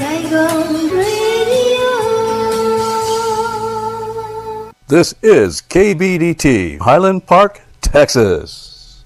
Saigon Radio. This is KBDT, Highland Park, Texas.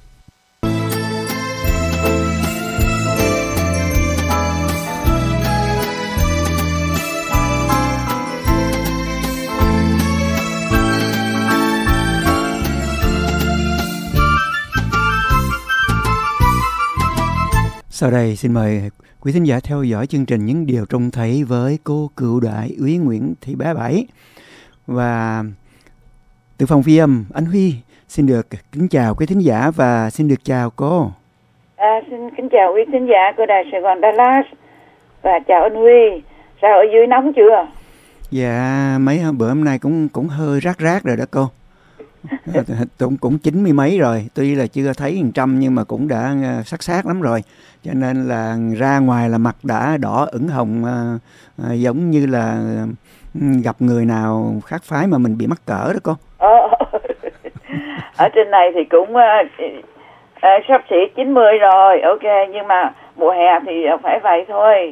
Sau đây xin mời quý thính giả theo dõi chương trình Những Điều Trông Thấy với cô cựu đại úy Nguyễn Thị Bé Bảy. Và từ phòng ghi âm, anh Huy xin được kính chào quý thính giả và xin được chào cô. Xin kính chào quý thính giả của Đài Sài Gòn Dallas và chào anh Huy. Sao ở dưới nóng chưa? Dạ, mấy bữa hôm nay cũng hơi rát rồi đó cô. Cũng 90 mấy rồi, tuy là chưa thấy 100 nhưng mà cũng đã sát lắm rồi, cho nên là ra ngoài là mặt đã đỏ ửng hồng, giống như là gặp người nào khác phái mà mình bị mắc cỡ đó cô. Ở trên này thì cũng sắp xỉ 90 rồi, ok, nhưng mà mùa hè thì phải vậy thôi.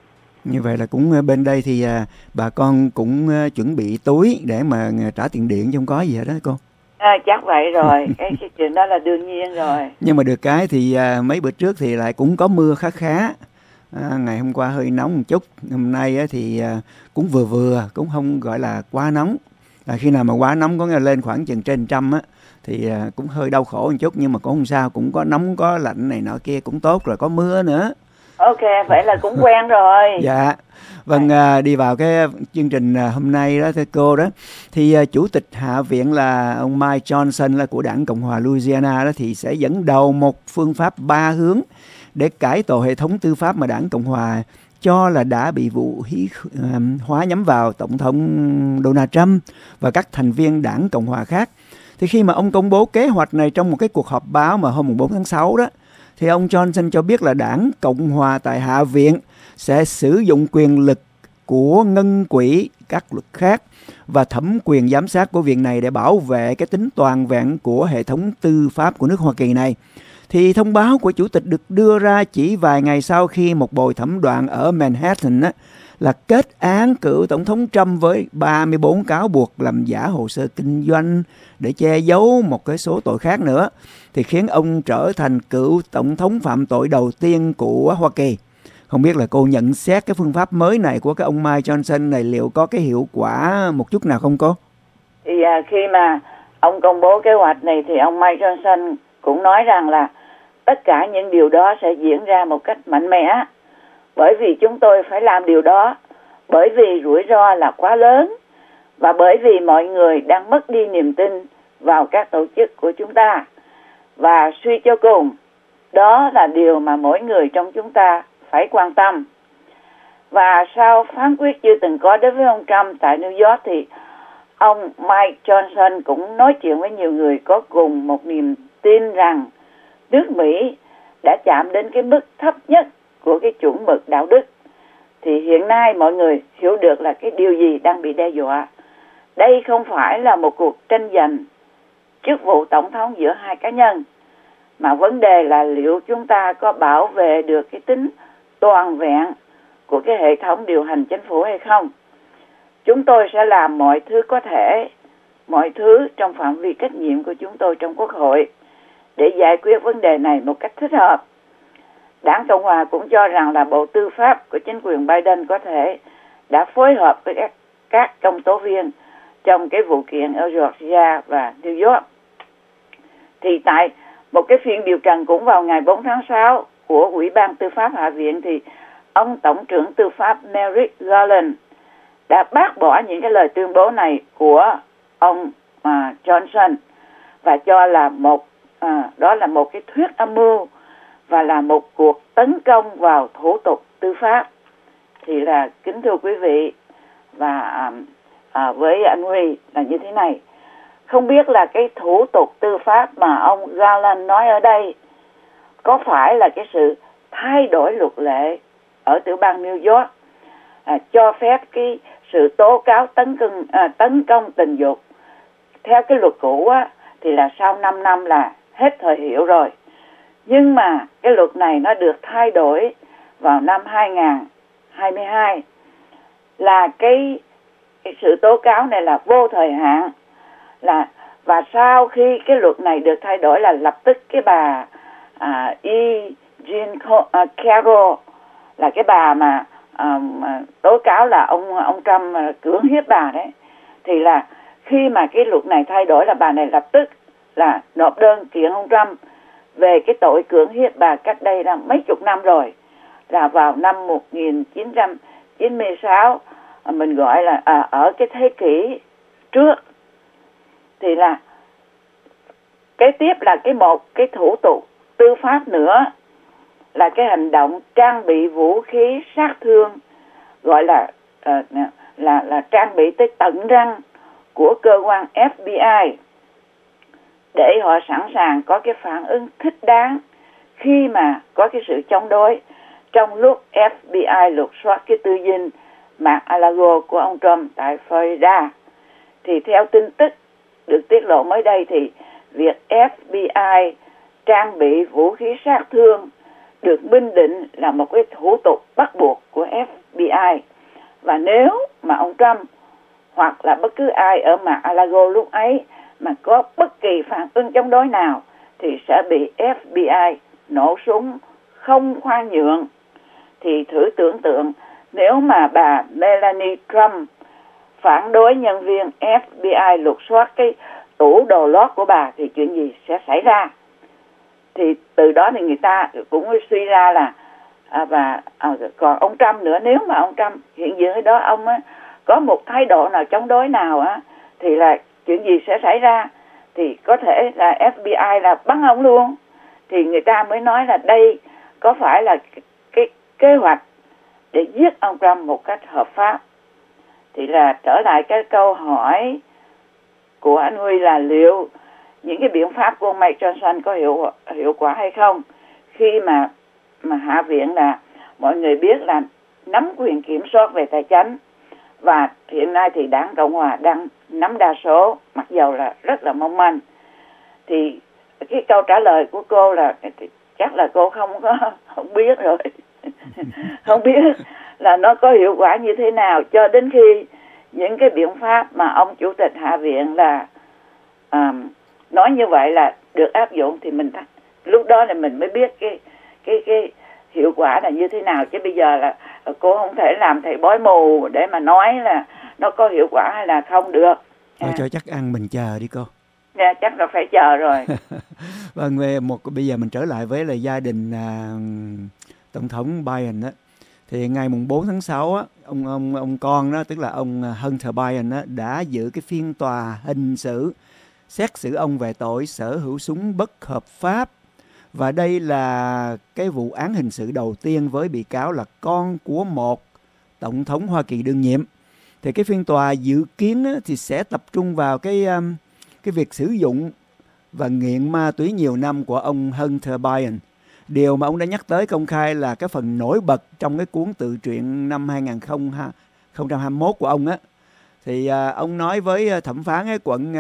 Như vậy là cũng bên đây thì bà con cũng chuẩn bị túi để mà trả tiền điện chứ không có gì hết đó cô. Chắc vậy rồi, cái chuyện đó là đương nhiên rồi. Nhưng mà được cái thì mấy bữa trước thì lại cũng có mưa khá. Ngày hôm qua hơi nóng một chút, hôm nay thì cũng vừa, cũng không gọi là quá nóng. Khi nào mà quá nóng có nghĩa là lên khoảng chừng trên 100 á, thì cũng hơi đau khổ một chút, nhưng mà cũng không sao, cũng có nóng có lạnh này nọ kia cũng tốt rồi, có mưa nữa. Ok, vậy là cũng quen rồi. Dạ. Vâng, đi vào cái chương trình hôm nay đó thưa cô đó, thì chủ tịch Hạ viện là ông Mike Johnson là của đảng Cộng hòa Louisiana đó, thì sẽ dẫn đầu một phương pháp 3 hướng để cải tổ hệ thống tư pháp mà đảng Cộng hòa cho là đã bị vũ khí hóa nhắm vào Tổng thống Donald Trump và các thành viên đảng Cộng hòa khác. Thì khi mà ông công bố kế hoạch này trong một cái cuộc họp báo mà hôm 4 tháng 6 đó, thì ông Johnson cho biết là đảng Cộng hòa tại Hạ viện sẽ sử dụng quyền lực của ngân quỹ, các luật khác và thẩm quyền giám sát của viện này để bảo vệ cái tính toàn vẹn của hệ thống tư pháp của nước Hoa Kỳ này. Thì thông báo của chủ tịch được đưa ra chỉ vài ngày sau khi một bồi thẩm đoàn ở Manhattan là kết án cựu Tổng thống Trump với 34 cáo buộc làm giả hồ sơ kinh doanh để che giấu một cái số tội khác nữa, thì khiến ông trở thành cựu Tổng thống phạm tội đầu tiên của Hoa Kỳ. Không biết là cô nhận xét cái phương pháp mới này của cái ông Mike Johnson này liệu có cái hiệu quả một chút nào không cô? Thì khi mà ông công bố kế hoạch này thì ông Mike Johnson cũng nói rằng là tất cả những điều đó sẽ diễn ra một cách mạnh mẽ, bởi vì chúng tôi phải làm điều đó, bởi vì rủi ro là quá lớn và bởi vì mọi người đang mất đi niềm tin vào các tổ chức của chúng ta. Và suy cho cùng, đó là điều mà mỗi người trong chúng ta phải quan tâm. Và sau phán quyết chưa từng có đối với ông Trump tại New York thì ông Mike Johnson cũng nói chuyện với nhiều người có cùng một niềm tin rằng nước Mỹ đã chạm đến cái mức thấp nhất của cái chuẩn mực đạo đức. Thì hiện nay mọi người hiểu được là cái điều gì đang bị đe dọa. Đây không phải là một cuộc tranh giành chức vụ tổng thống giữa hai cá nhân, mà vấn đề là liệu chúng ta có bảo vệ được cái tính toàn vẹn của cái hệ thống điều hành chính phủ hay không. Chúng tôi sẽ làm mọi thứ có thể, mọi thứ trong phạm vi trách nhiệm của chúng tôi trong Quốc hội để giải quyết vấn đề này một cách thích hợp. Đảng Cộng hòa cũng cho rằng là Bộ Tư pháp của chính quyền Biden có thể đã phối hợp với các công tố viên trong cái vụ kiện ở Georgia và New York. Thì tại một cái phiên điều trần cũng vào ngày 4 tháng 6 của Ủy ban Tư pháp Hạ viện thì ông Tổng trưởng Tư pháp Merrick Garland đã bác bỏ những cái lời tuyên bố này của ông Johnson và cho là đó là một cái thuyết âm mưu và là một cuộc tấn công vào thủ tục tư pháp. Thì là kính thưa quý vị và với anh Huy là như thế này, không biết là cái thủ tục tư pháp mà ông Garland nói ở đây có phải là cái sự thay đổi luật lệ ở tiểu bang New York cho phép cái sự tố cáo tấn công tình dục theo cái luật cũ thì là sau 5 năm là hết thời hiệu rồi. Nhưng mà cái luật này nó được thay đổi vào năm 22 là cái sự tố cáo này là vô thời hạn, và sau khi cái luật này được thay đổi là lập tức cái bà E. Jean Carroll là cái bà mà tố cáo là ông Trump cưỡng hiếp bà đấy, thì là khi mà cái luật này thay đổi là bà này lập tức là nộp đơn kiện ông Trump về cái tội cưỡng hiếp bà cách đây là mấy chục năm rồi, là vào năm 1996, mình gọi là ở cái thế kỷ trước. Thì là kế tiếp là một cái thủ tục tư pháp nữa là cái hành động trang bị vũ khí sát thương, gọi là trang bị tới tận răng của cơ quan FBI, để họ sẵn sàng có cái phản ứng thích đáng khi mà có cái sự chống đối trong lúc FBI lục soát cái tư dinh Mar-a-Lago của ông Trump tại Florida. Thì theo tin tức được tiết lộ mới đây thì việc FBI trang bị vũ khí sát thương được minh định là một cái thủ tục bắt buộc của FBI, và nếu mà ông Trump hoặc là bất cứ ai ở Mar-a-Lago lúc ấy mà có bất kỳ phản ứng chống đối nào thì sẽ bị FBI nổ súng không khoan nhượng. Thì thử tưởng tượng nếu mà bà Melania Trump phản đối nhân viên FBI lục soát cái tủ đồ lót của bà thì chuyện gì sẽ xảy ra. Thì từ đó thì người ta cũng suy ra là còn ông Trump nữa, nếu mà ông Trump hiện diện ở đó, ông có một thái độ nào chống đối nào thì là chuyện gì sẽ xảy ra, thì có thể là FBI là bắn ông luôn. Thì người ta mới nói là đây có phải là cái kế hoạch để giết ông Trump một cách hợp pháp. Thì là trở lại cái câu hỏi của anh Huy là liệu những cái biện pháp của ông Mike Johnson có hiệu quả hay không, khi mà Hạ viện là mọi người biết là nắm quyền kiểm soát về tài chính, và hiện nay thì đảng Cộng hòa đang nắm đa số, mặc dầu là rất là mong manh. Thì cái câu trả lời của cô là chắc là cô không biết rồi. Không biết là nó có hiệu quả như thế nào cho đến khi những cái biện pháp mà ông chủ tịch Hạ viện là nói như vậy là được áp dụng, thì lúc đó là mình mới biết cái hiệu quả là như thế nào. Chứ bây giờ là cô không thể làm thầy bói mù để mà nói là nó có hiệu quả hay là không được. Thôi cho chắc ăn mình chờ đi cô. Dạ, chắc là phải chờ rồi. Vâng, bây giờ mình trở lại với là gia đình Tổng thống Biden á. Thì ngày mùng 4 tháng 6 á, ông con đó, tức là ông Hunter Biden á, đã giữ cái phiên tòa hình sự xét xử ông về tội sở hữu súng bất hợp pháp. Và đây là cái vụ án hình sự đầu tiên với bị cáo là con của một tổng thống Hoa Kỳ đương nhiệm. Thì cái phiên tòa dự kiến á, thì sẽ tập trung vào cái việc sử dụng và nghiện ma túy nhiều năm của ông Hunter Biden. Điều mà ông đã nhắc tới công khai là cái phần nổi bật trong cái cuốn tự truyện năm 2021 của ông á. Thì ông nói với thẩm phán ở quận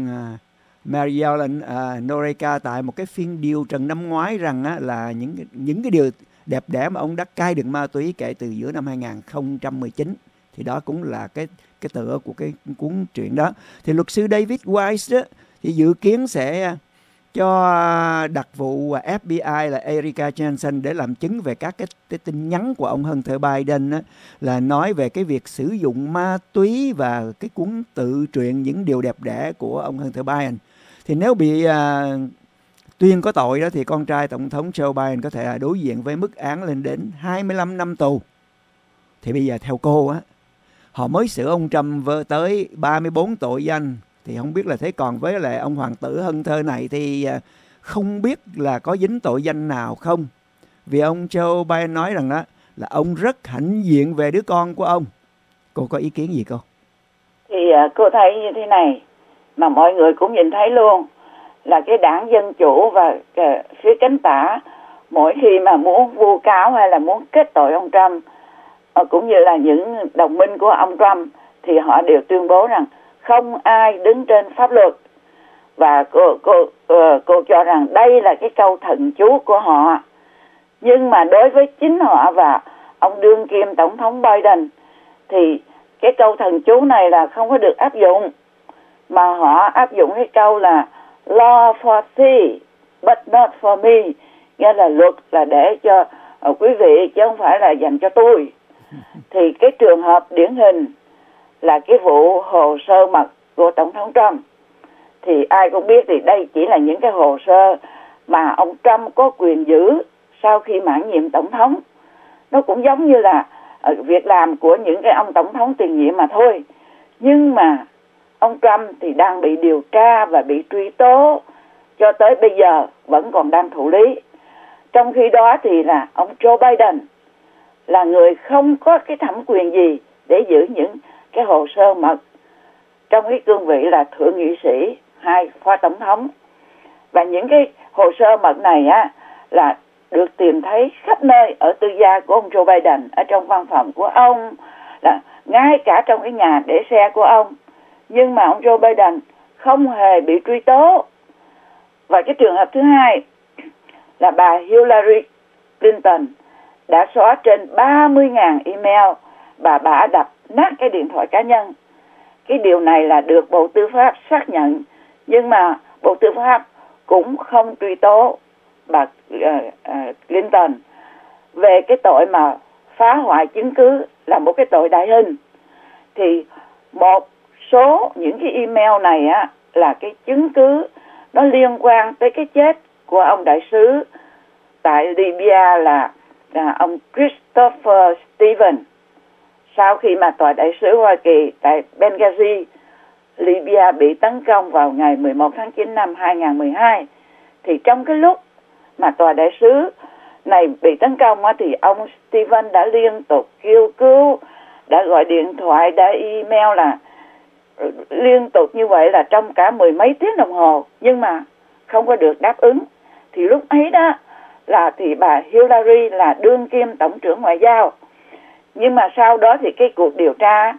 Maryland, Noreika tại một cái phiên điều trần năm ngoái rằng á, là những cái điều đẹp đẽ mà ông đã cai được ma túy kể từ giữa năm 2019. Thì đó cũng là cái tựa của cái cuốn truyện đó. Thì luật sư David Weiss đó, thì dự kiến sẽ cho đặc vụ FBI là Erica Johnson để làm chứng về các cái tin nhắn của ông Hunter Biden á, là nói về cái việc sử dụng ma túy và cái cuốn tự truyện những điều đẹp đẽ của ông Hunter Biden. Thì nếu bị tuyên có tội đó thì con trai tổng thống Joe Biden có thể đối diện với mức án lên đến 25 năm tù. Thì bây giờ theo cô á, họ mới xử ông Trump tới 34 tội danh. Thì không biết là thế còn với lại ông hoàng tử Hunter này thì không biết là có dính tội danh nào không. Vì ông Joe Biden nói rằng đó là ông rất hãnh diện về đứa con của ông. Cô có ý kiến gì cô? Thì cô thấy như thế này, mà mọi người cũng nhìn thấy luôn, là cái đảng Dân Chủ và phía cánh tả mỗi khi mà muốn vu cáo hay là muốn kết tội ông Trump, cũng như là những đồng minh của ông Trump, thì họ đều tuyên bố rằng không ai đứng trên pháp luật. Và cô cho rằng đây là cái câu thần chú của họ. Nhưng mà đối với chính họ và ông đương kim tổng thống Biden thì cái câu thần chú này là không có được áp dụng, mà họ áp dụng cái câu là law for thee but not for me, nghĩa là luật là để cho quý vị chứ không phải là dành cho tôi. Thì cái trường hợp điển hình là cái vụ hồ sơ mật của tổng thống Trump. Thì ai cũng biết thì đây chỉ là những cái hồ sơ mà ông Trump có quyền giữ sau khi mãn nhiệm tổng thống. Nó cũng giống như là việc làm của những cái ông tổng thống tiền nhiệm mà thôi. Nhưng mà ông Trump thì đang bị điều tra và bị truy tố cho tới bây giờ vẫn còn đang thụ lý. Trong khi đó thì là ông Joe Biden là người không có cái thẩm quyền gì để giữ những cái hồ sơ mật trong cái cương vị là thượng nghị sĩ hay phó tổng thống. Và những cái hồ sơ mật này á là được tìm thấy khắp nơi ở tư gia của ông Joe Biden, ở trong văn phòng của ông, là ngay cả trong cái nhà để xe của ông. Nhưng mà ông Joe Biden không hề bị truy tố. Và cái trường hợp thứ hai là bà Hillary Clinton đã xóa trên 30.000 email và bà đập nát cái điện thoại cá nhân. Cái điều này là được Bộ Tư pháp xác nhận, nhưng mà Bộ Tư pháp cũng không truy tố bà Clinton về cái tội mà phá hoại chứng cứ, là một cái tội đại hình. Thì một số những cái email này á là cái chứng cứ nó liên quan tới cái chết của ông đại sứ tại Libya là ông Christopher Stevens. Sau khi mà tòa đại sứ Hoa Kỳ tại Benghazi, Libya bị tấn công vào ngày 11 tháng 9 năm 2012, thì trong cái lúc mà tòa đại sứ này bị tấn công thì ông Stevens đã liên tục kêu cứu, đã gọi điện thoại, đã email, là liên tục như vậy là trong cả 10 mấy tiếng đồng hồ, nhưng mà không có được đáp ứng. Thì lúc ấy đó là thì bà Hillary là đương kim tổng trưởng ngoại giao. Nhưng mà sau đó thì cái cuộc điều tra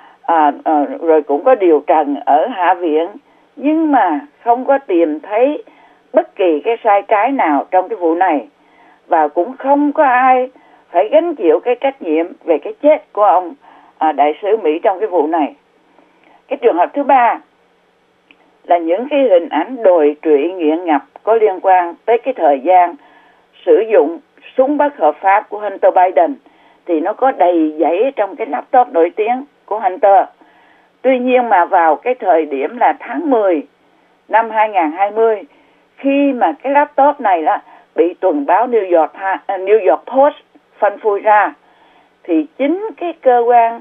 rồi cũng có điều trần ở Hạ viện, nhưng mà không có tìm thấy bất kỳ cái sai trái nào trong cái vụ này, và cũng không có ai phải gánh chịu cái trách nhiệm về cái chết của ông đại sứ Mỹ trong cái vụ này. Cái trường hợp thứ ba là những cái hình ảnh đồi trụy nghiện ngập có liên quan tới cái thời gian sử dụng súng bất hợp pháp của Hunter Biden, thì nó có đầy dẫy trong cái laptop nổi tiếng của Hunter. Tuy nhiên mà vào cái thời điểm là tháng 10 năm 2020, khi mà cái laptop này đó bị tuần báo New York Post phanh phui ra, thì chính cái cơ quan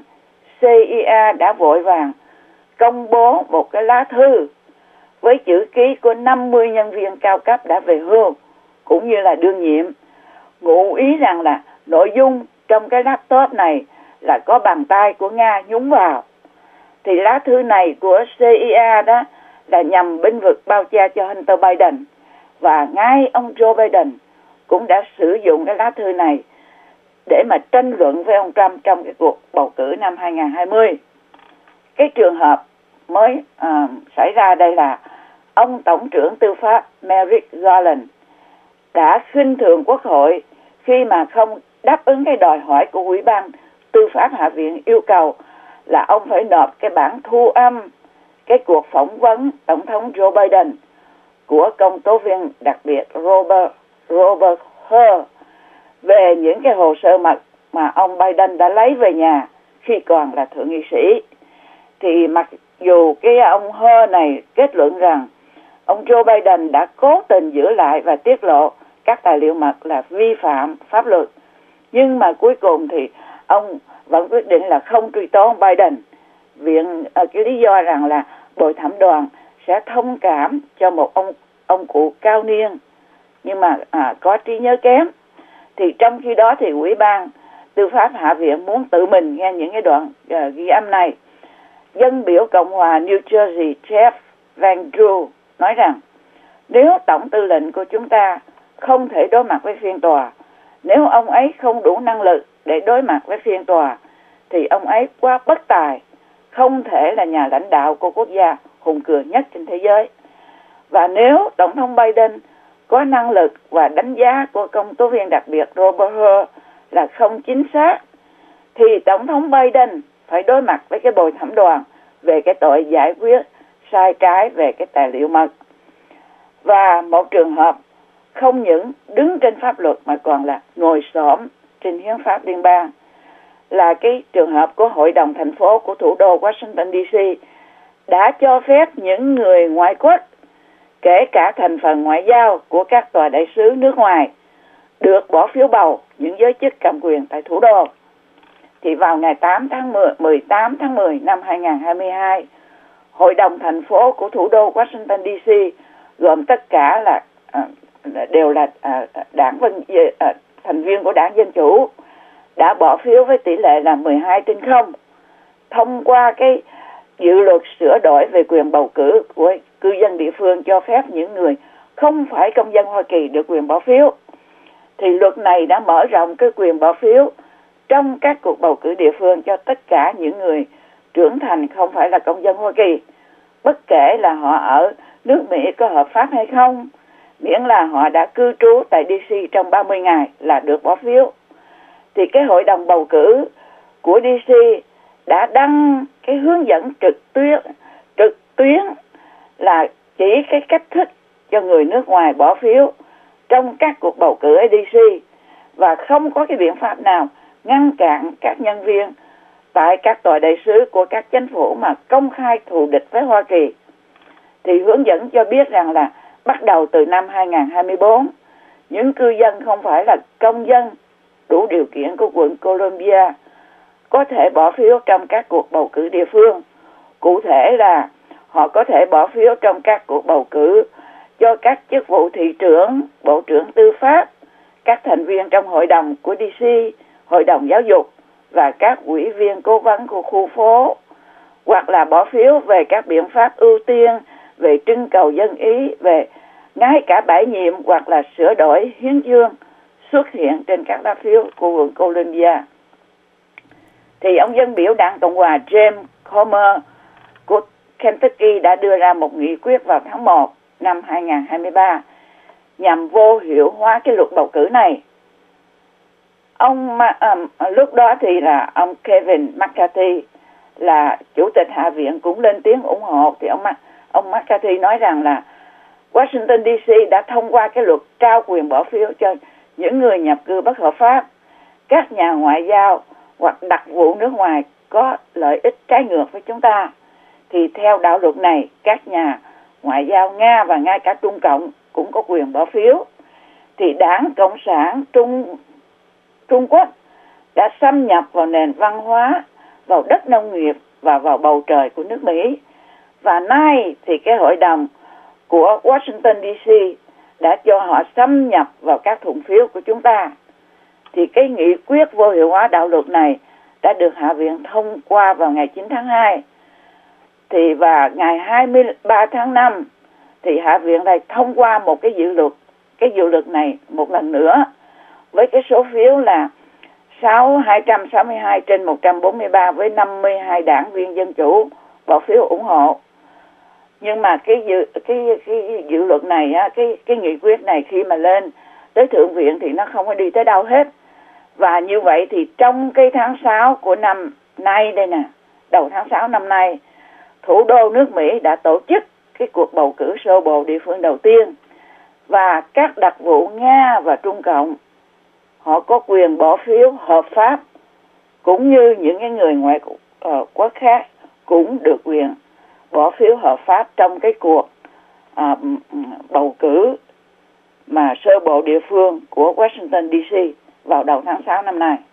CIA đã vội vàng công bố một cái lá thư với chữ ký của 50 nhân viên cao cấp đã về hưu cũng như là đương nhiệm, ngụ ý rằng là nội dung trong cái laptop này là có bàn tay của Nga nhúng vào. Thì lá thư này của CIA đó là nhằm bênh vực bao che cho Hunter Biden, và ngay ông Joe Biden cũng đã sử dụng cái lá thư này để mà tranh luận với ông Trump trong cái cuộc bầu cử năm 2020. Cái trường hợp mới xảy ra đây là ông Tổng trưởng Tư pháp Merrick Garland đã khinh thường Quốc hội khi mà không đáp ứng cái đòi hỏi của Ủy ban Tư pháp Hạ viện yêu cầu là ông phải nộp cái bản thu âm cái cuộc phỏng vấn Tổng thống Joe Biden của công tố viên đặc biệt Robert Hur về những cái hồ sơ mật mà ông Biden đã lấy về nhà khi còn là thượng nghị sĩ. Thì mặc dù cái ông Hur này kết luận rằng ông Joe Biden đã cố tình giữ lại và tiết lộ các tài liệu mật là vi phạm pháp luật, nhưng mà cuối cùng thì ông vẫn quyết định là không truy tố ông Biden. Viện cái lý do rằng là bồi thẩm đoàn sẽ thông cảm cho một ông cụ cao niên nhưng mà có trí nhớ kém. Thì trong khi đó thì Ủy ban Tư pháp Hạ viện muốn tự mình nghe những cái đoạn ghi âm này. Dân biểu Cộng hòa New Jersey Jeff Van Drew nói rằng nếu tổng tư lệnh của chúng ta không thể đối mặt với phiên tòa, nếu ông ấy không đủ năng lực để đối mặt với phiên tòa, thì ông ấy quá bất tài, không thể là nhà lãnh đạo của quốc gia hùng cường nhất trên thế giới. Và nếu Tổng thống Biden có năng lực và đánh giá của công tố viên đặc biệt Robert Hur là không chính xác, thì Tổng thống Biden phải đối mặt với cái bồi thẩm đoàn về cái tội giải quyết sai trái về cái tài liệu mật. Và một trường hợp không những đứng trên pháp luật mà còn là ngồi xổm trên hiến pháp liên bang là cái trường hợp của Hội đồng thành phố của thủ đô Washington DC đã cho phép những người ngoại quốc, kể cả thành phần ngoại giao của các tòa đại sứ nước ngoài, được bỏ phiếu bầu những giới chức cầm quyền tại thủ đô. Thì vào ngày 18 tháng 10 năm 2022, Hội đồng thành phố của thủ đô Washington DC gồm tất cả là đều là thành viên của Đảng Dân Chủ đã bỏ phiếu với tỷ lệ là 12-0 thông qua cái dự luật sửa đổi về quyền bầu cử của cư dân địa phương, cho phép những người không phải công dân Hoa Kỳ được quyền bỏ phiếu. Thì luật này đã mở rộng cái quyền bỏ phiếu trong các cuộc bầu cử địa phương cho tất cả những người trưởng thành không phải là công dân Hoa Kỳ, bất kể là họ ở nước Mỹ có hợp pháp hay không, miễn là họ đã cư trú tại DC trong 30 ngày là được bỏ phiếu. Thì cái hội đồng bầu cử của DC đã đăng cái hướng dẫn trực tuyến là chỉ cái cách thức cho người nước ngoài bỏ phiếu trong các cuộc bầu cử ở DC, và không có cái biện pháp nào ngăn cản các nhân viên tại các tòa đại sứ của các chính phủ mà công khai thù địch với Hoa Kỳ. Thì hướng dẫn cho biết rằng là bắt đầu từ năm 2024, những cư dân không phải là công dân đủ điều kiện của quận Columbia có thể bỏ phiếu trong các cuộc bầu cử địa phương. Cụ thể là họ có thể bỏ phiếu trong các cuộc bầu cử cho các chức vụ thị trưởng, bộ trưởng tư pháp, các thành viên trong hội đồng của DC, hội đồng giáo dục và các ủy viên cố vấn của khu phố, hoặc là bỏ phiếu về các biện pháp ưu tiên về trưng cầu dân ý, về ngay cả bãi nhiệm hoặc là sửa đổi hiến chương xuất hiện trên các lá phiếu của quận Columbia. Thì ông dân biểu Đảng Cộng hòa James Comer của Kentucky đã đưa ra một nghị quyết vào tháng 1 năm 2023 nhằm vô hiệu hóa cái luật bầu cử này. Lúc đó thì là ông Kevin McCarthy là chủ tịch Hạ viện cũng lên tiếng ủng hộ. Thì ông McCarthy nói rằng là Washington DC đã thông qua cái luật trao quyền bỏ phiếu cho những người nhập cư bất hợp pháp, các nhà ngoại giao hoặc đặc vụ nước ngoài có lợi ích trái ngược với chúng ta. Thì theo đạo luật này, các nhà ngoại giao Nga và ngay cả Trung Cộng cũng có quyền bỏ phiếu. Thì Đảng Cộng sản Trung Quốc đã xâm nhập vào nền văn hóa, vào đất nông nghiệp và vào bầu trời của nước Mỹ. Và nay thì cái hội đồng của Washington DC đã cho họ xâm nhập vào các thùng phiếu của chúng ta. Thì cái nghị quyết vô hiệu hóa đạo luật này đã được Hạ viện thông qua vào ngày 9 tháng 2. Thì vào ngày 23 tháng 5 thì Hạ viện lại thông qua một cái dự luật này một lần nữa với cái số phiếu là 262 trên 143 với 52 đảng viên Dân Chủ bỏ phiếu ủng hộ. Nhưng mà cái dự luật này á, cái nghị quyết này khi mà lên tới Thượng viện thì nó không có đi tới đâu hết. Và như vậy thì trong cái tháng 6 của năm nay đây nè, đầu tháng 6 năm nay, thủ đô nước Mỹ đã tổ chức cái cuộc bầu cử sơ bộ địa phương đầu tiên. Và các đặc vụ Nga và Trung Cộng họ có quyền bỏ phiếu hợp pháp, cũng như những cái người ngoại quốc khác cũng được quyền bỏ phiếu hợp pháp trong cái cuộc bầu cử mà sơ bộ địa phương của Washington DC vào đầu tháng 6 năm nay.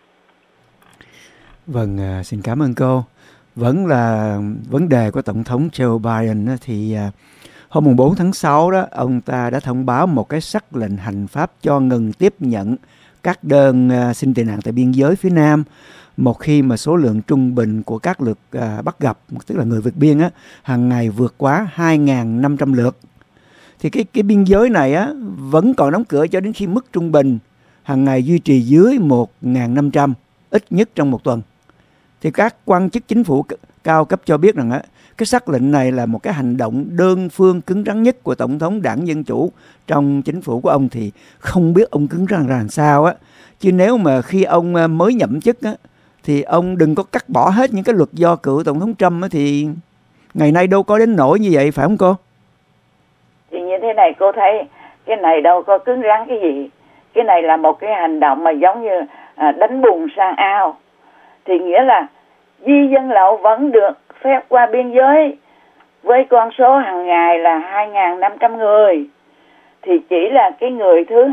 Vâng, xin cảm ơn cô. Vẫn là vấn đề của Tổng thống Joe Biden thì hôm 4 tháng 6 đó, ông ta đã thông báo một cái sắc lệnh hành pháp cho ngừng tiếp nhận các đơn xin tị nạn tại biên giới phía Nam, một khi mà số lượng trung bình của các lượt bắt gặp, tức là người vượt biên á, hàng ngày vượt quá 2.500 lượt. Thì cái biên giới này á vẫn còn đóng cửa cho đến khi mức trung bình hàng ngày duy trì dưới 1.500 ít nhất trong một tuần. Thì các quan chức chính phủ cao cấp cho biết rằng cái sắc lệnh này là một cái hành động đơn phương cứng rắn nhất của Tổng thống Đảng Dân Chủ trong chính phủ của ông, thì không biết ông cứng rắn ra làm sao á. Chứ nếu mà khi ông mới nhậm chức á, thì ông đừng có cắt bỏ hết những cái luật do cựu Tổng thống Trump á, thì ngày nay đâu có đến nỗi như vậy, phải không cô? Thì như thế này, cô thấy cái này đâu có cứng rắn cái gì. Cái này là một cái hành động mà giống như đánh bùn sang ao. Thì nghĩa là di dân lậu vẫn được phép qua biên giới với con số hàng ngày là 2.500 người. Thì chỉ là cái người thứ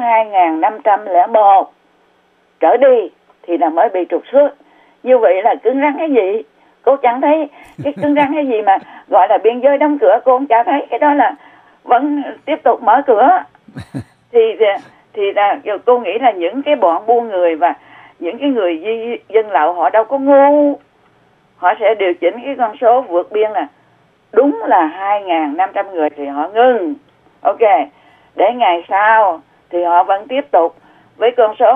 2.501 trở đi thì là mới bị trục xuất. Như vậy là cứng rắn cái gì? Cô chẳng thấy cái cứng rắn cái gì mà gọi là biên giới đóng cửa. Cô không chả thấy cái đó là vẫn tiếp tục mở cửa. Thì là cô nghĩ là những cái bọn buôn người và những cái người di dân lậu họ đâu có ngu. Họ sẽ điều chỉnh cái con số vượt biên là đúng là 2.500 người thì họ ngưng. Ok, để ngày sau thì họ vẫn tiếp tục với con số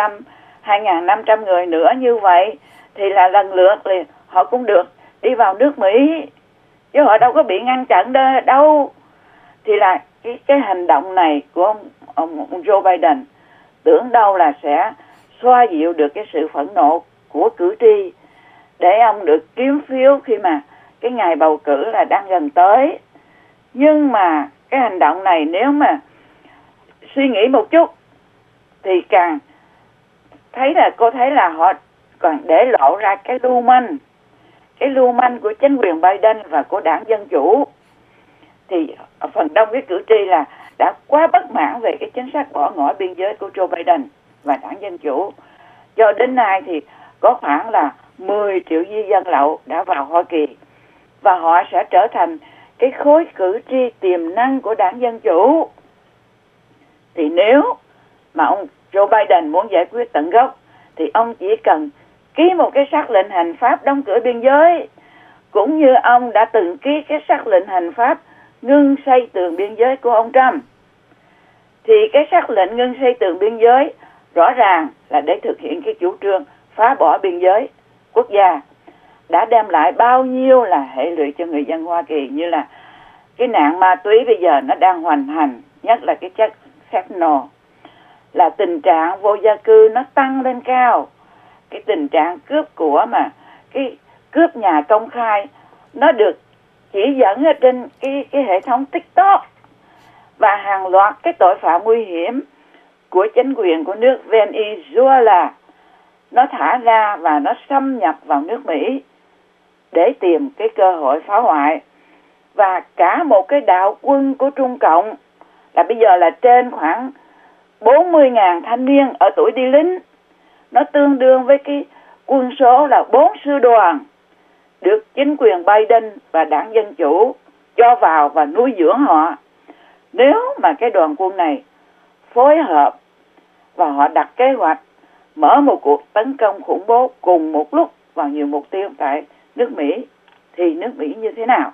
2.500 người nữa. Như vậy thì là lần lượt thì họ cũng được đi vào nước Mỹ, chứ họ đâu có bị ngăn chặn đâu. Thì là cái hành động này của ông Joe Biden tưởng đâu là sẽ xoa dịu được cái sự phẫn nộ của cử tri để ông được kiếm phiếu khi mà cái ngày bầu cử là đang gần tới. Nhưng mà cái hành động này nếu mà suy nghĩ một chút thì càng thấy là cô thấy là họ còn để lộ ra cái lưu manh của chính quyền Biden và của đảng Dân Chủ. Thì phần đông cái cử tri là đã quá bất mãn về cái chính sách bỏ ngỏ biên giới của Joe Biden và đảng Dân Chủ. Cho đến nay thì có khoảng là 10 triệu di dân lậu đã vào Hoa Kỳ, và họ sẽ trở thành cái khối cử tri tiềm năng của đảng Dân Chủ. Thì nếu mà ông Joe Biden muốn giải quyết tận gốc thì ông chỉ cần ký một cái sắc lệnh hành pháp đóng cửa biên giới, cũng như ông đã từng ký cái sắc lệnh hành pháp ngưng xây tường biên giới của ông Trump. Thì cái sắc lệnh ngưng xây tường biên giới rõ ràng là để thực hiện cái chủ trương phá bỏ biên giới quốc gia, đã đem lại bao nhiêu là hệ lụy cho người dân Hoa Kỳ, như là cái nạn ma túy bây giờ nó đang hoành hành, nhất là cái chất fentanyl, là tình trạng vô gia cư nó tăng lên cao, cái tình trạng cướp của mà cái cướp nhà công khai nó được chỉ dẫn ở trên cái hệ thống TikTok, và hàng loạt cái tội phạm nguy hiểm của chính quyền của nước Venezuela nó thả ra và nó xâm nhập vào nước Mỹ để tìm cái cơ hội phá hoại. Và cả một cái đạo quân của Trung Cộng là bây giờ là trên khoảng 40.000 thanh niên ở tuổi đi lính, nó tương đương với cái quân số là 4 sư đoàn được chính quyền Biden và đảng Dân Chủ cho vào và nuôi dưỡng họ. Nếu mà cái đoàn quân này phối hợp và họ đặt kế hoạch mở một cuộc tấn công khủng bố cùng một lúc vào nhiều mục tiêu tại nước Mỹ, thì nước Mỹ như thế nào?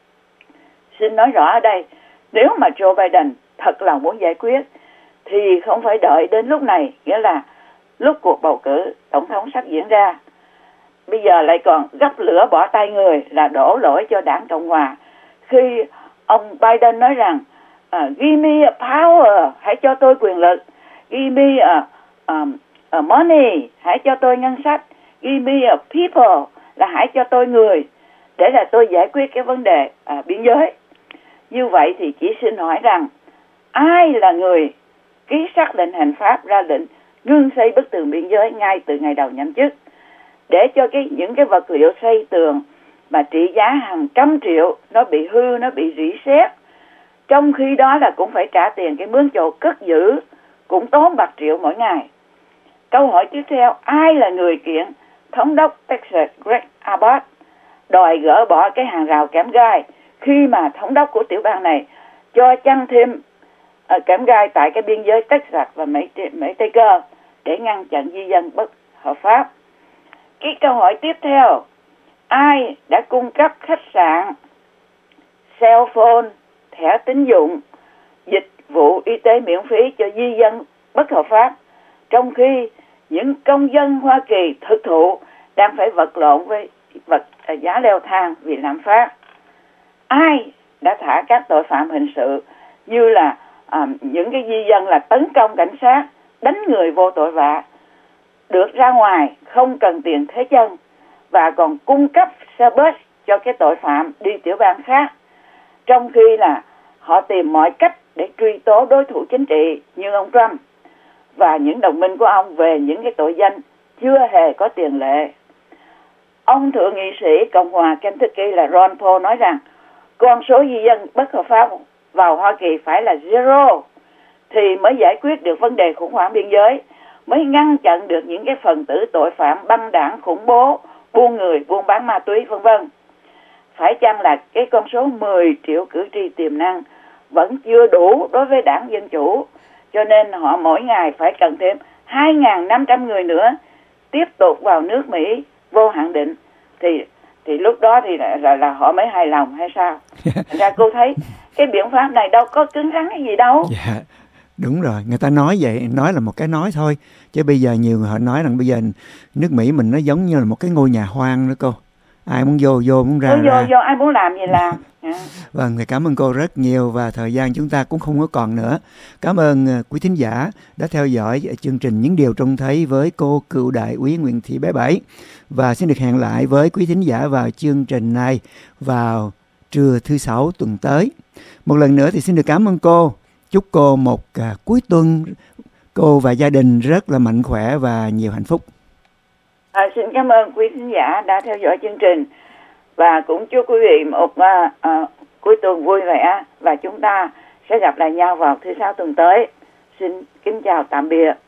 Xin nói rõ ở đây, nếu mà Joe Biden thật lòng muốn giải quyết thì không phải đợi đến lúc này, nghĩa là lúc cuộc bầu cử tổng thống sắp diễn ra, bây giờ lại còn gấp lửa bỏ tay người, là đổ lỗi cho đảng Cộng Hòa. Khi ông Biden nói rằng give me a power, hãy cho tôi quyền lực, give me a money, hãy cho tôi ngân sách, give me a people, là hãy cho tôi người để là tôi giải quyết cái vấn đề biên giới. Như vậy thì chỉ xin hỏi rằng ai là người ký sắc lệnh hành pháp ra lệnh ngưng xây bức tường biên giới ngay từ ngày đầu nhậm chức, để cho những cái vật liệu xây tường mà trị giá hàng trăm triệu nó bị hư, nó bị rỉ sét, trong khi đó là cũng phải trả tiền cái mướn chỗ cất giữ cũng tốn bạc triệu mỗi ngày. Câu hỏi tiếp theo, ai là người kiện thống đốc Texas Greg Abbott đòi gỡ bỏ cái hàng rào kẽm gai khi mà thống đốc của tiểu bang này cho chăng thêm kẽm gai tại cái biên giới Texas và Mỹ Tây Cơ để ngăn chặn di dân bất hợp pháp? Cái câu hỏi tiếp theo, ai đã cung cấp khách sạn, cell phone, thẻ tín dụng, dịch vụ y tế miễn phí cho di dân bất hợp pháp, trong khi những công dân Hoa Kỳ thực thụ đang phải vật lộn với vật giá leo thang vì lạm phát. Ai đã thả các tội phạm hình sự như là những cái di dân là tấn công cảnh sát, đánh người vô tội vạ, được ra ngoài không cần tiền thế chân và còn cung cấp xe bus cho cái tội phạm đi tiểu bang khác, trong khi là họ tìm mọi cách để truy tố đối thủ chính trị như ông Trump và những đồng minh của ông về những cái tội danh chưa hề có tiền lệ. Ông thượng nghị sĩ Cộng hòa Kentucky là Ron Paul nói rằng con số di dân bất hợp pháp vào Hoa Kỳ phải là zero thì mới giải quyết được vấn đề khủng hoảng biên giới, mới ngăn chặn được những cái phần tử tội phạm băng đảng khủng bố, buôn người, buôn bán ma túy vân vân. Phải chăng là cái con số 10 triệu cử tri tiềm năng vẫn chưa đủ đối với đảng Dân Chủ, cho nên họ mỗi ngày phải cần thêm 2.500 người nữa tiếp tục vào nước Mỹ vô hạn định, thì lúc đó thì là họ mới hài lòng hay sao? Thành ra cô thấy cái biện pháp này đâu có cứng rắn cái gì đâu. Dạ, đúng rồi, người ta nói vậy, nói là một cái nói thôi, chứ bây giờ nhiều người họ nói rằng bây giờ nước Mỹ mình nó giống như là một cái ngôi nhà hoang đó cô. Ai muốn vô, muốn ra vô, ai muốn làm gì làm. Vâng, thì cảm ơn cô rất nhiều và thời gian chúng ta cũng không có còn nữa. Cảm ơn quý thính giả đã theo dõi chương trình Những Điều Trông Thấy với cô cựu đại úy Nguyễn Thị Bé Bảy. Và xin được hẹn lại với quý thính giả vào chương trình này vào trưa thứ Sáu tuần tới. Một lần nữa thì xin được cảm ơn cô. Chúc cô một cuối tuần cô và gia đình rất là mạnh khỏe và nhiều hạnh phúc. Xin cảm ơn quý thính giả đã theo dõi chương trình và cũng chúc quý vị một cuối tuần vui vẻ và chúng ta sẽ gặp lại nhau vào thứ Sáu tuần tới. Xin kính chào tạm biệt.